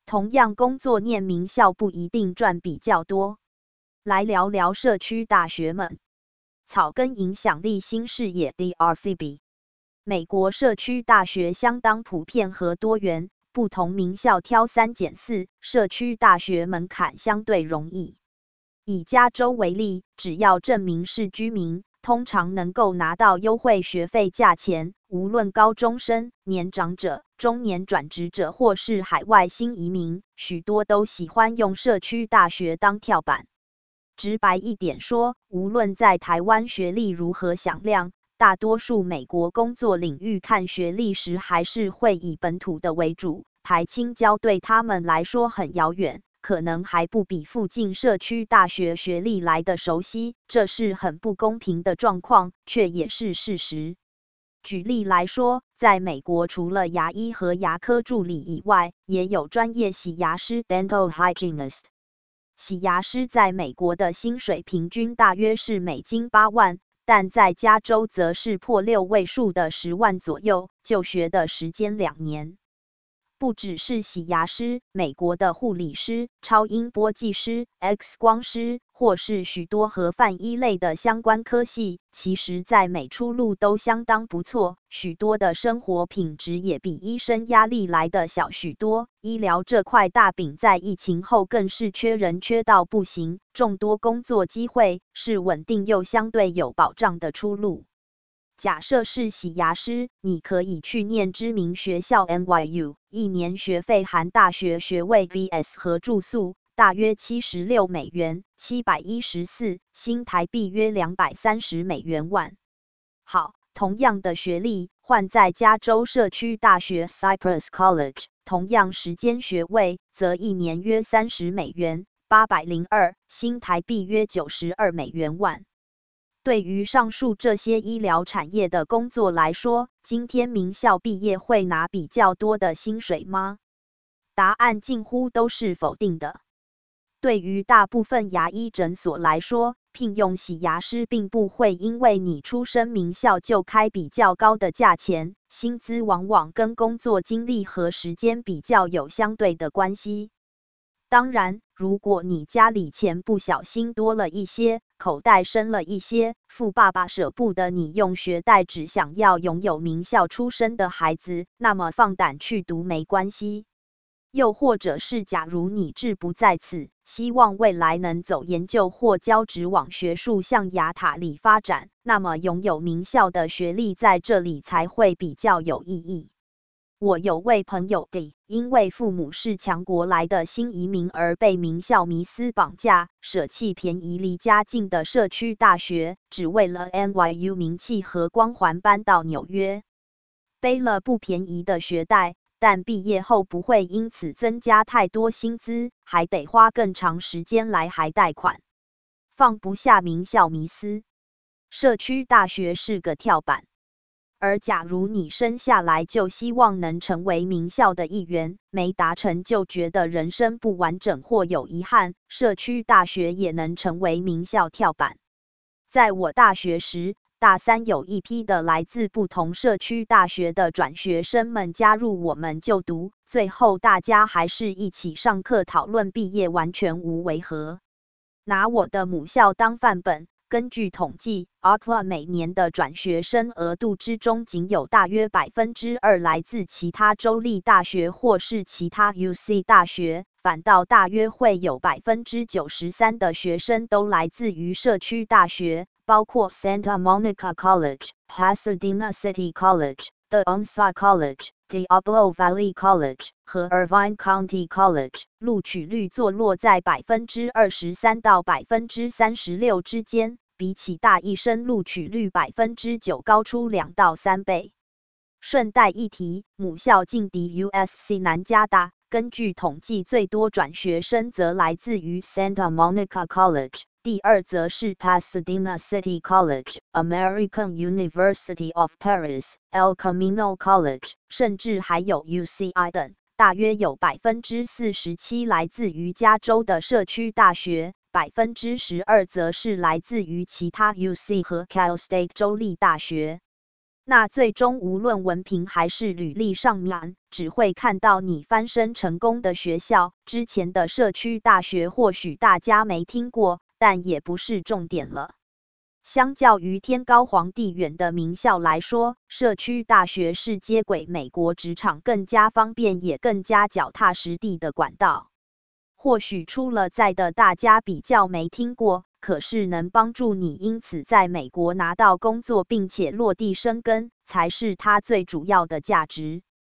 同样工作念名校不一定赚比较多。来聊聊社区大学们。草根影响力新视野 DRFB。美国社区大学相当普遍和多元，不同名校挑3拣4，社区大学门槛相对容易。以加州为例，只要证明是居民，通常能够拿到优惠学费价钱，无论高中生、年长者、中年转职者或是海外新移民，许多都喜欢用社区大学当跳板。直白一点说，无论在台湾学历如何响亮，大多数美国工作领域看学历时还是会以本土的为主，台清交对他们来说很遥远，可能还不比附近社区大学学历来的熟悉，这是很不公平的状况，却也是事实。举例来说，在美国除了牙医和牙科助理以外，也有专业洗牙师 dental hygienist。洗牙师在美国的薪水平均大约是美金8万，但在加州则是破6位数的10万左右，就学的时间2年。不只是洗牙师，美国的护理师、超音波技师、X 光师，或是许多和范医类的相关科系，其实在美出路都相当不错，许多的生活品质也比医生压力来的小许多。医疗这块大饼在疫情后更是缺人缺到不行，众多工作机会，是稳定又相对有保障的出路。假设是洗牙师，你可以去念知名学校 NYU， 1年学费含大学学位 vs 和住宿，大约76美元，714新台币约230美元万。好，同样的学历，换在加州社区大学 Cypress College， 同样时间学位，则1年约30美元，802新台币约92美元万。对于上述这些医疗产业的工作来说，今天名校毕业会拿比较多的薪水吗？答案近乎都是否定的。对于大部分牙医诊所来说，聘用洗牙师并不会因为你出身名校就开比较高的价钱，薪资往往跟工作经历和时间比较有相对的关系。当然，如果你家里钱不小心多了一些，口袋深了一些，富爸爸舍不得你用学贷，只想要拥有名校出身的孩子，那么放胆去读没关系。又或者是假如你志不在此，希望未来能走研究或教职往学术象牙塔里发展，那么拥有名校的学历在这里才会比较有意义。我有位朋友的，因为父母是强国来的新移民而被名校迷思绑架，舍弃便宜离家近的社区大学，只为了 NYU 名气和光环搬到纽约，背了不便宜的学贷，但毕业后不会因此增加太多薪资，还得花更长时间来还贷款。放不下名校迷思，社区大学是个跳板。而假如你生下来就希望能成为名校的一员，没达成就觉得人生不完整或有遗憾，社区大学也能成为名校跳板。在我大学时，大3有一批的来自不同社区大学的转学生们加入我们就读，最后大家还是一起上课讨论毕业，完全无违和。拿我的母校当范本，根据统计 ，ARCLA 每年的转学生额度之中，仅有大约2%来自其他州立大学或是其他 UC 大学，反倒大约会有93%的学生都来自于社区大学，包括 Santa Monica College、Pasadena City College、The Onslow College、Diablo Valley College 和 Irvine County College， 录取率坐落在23%到36%之间，比起大一生录取率9%高出2到3倍。顺带一提，母校劲敌 USC 南加大，根据统计最多转学生则来自于 Santa Monica College， 第二则是 Pasadena City College、American University of Paris、El Camino College， 甚至还有 UCI 等，大约有47%来自于加州的社区大学，12%则是来自于其他 UC 和 Cal State 州立大学。 那最终无论文凭还是履历上面，只会看到你翻身成功的学校。之前的社区大学或许大家没听过，但也不是重点了。相较于天高皇帝远的名校来说，社区大学是接轨美国职场更加方便也更加脚踏实地的管道。或许出了在的大家比较没听过，可是能帮助你因此在美国拿到工作并且落地生根，才是它最主要的价值。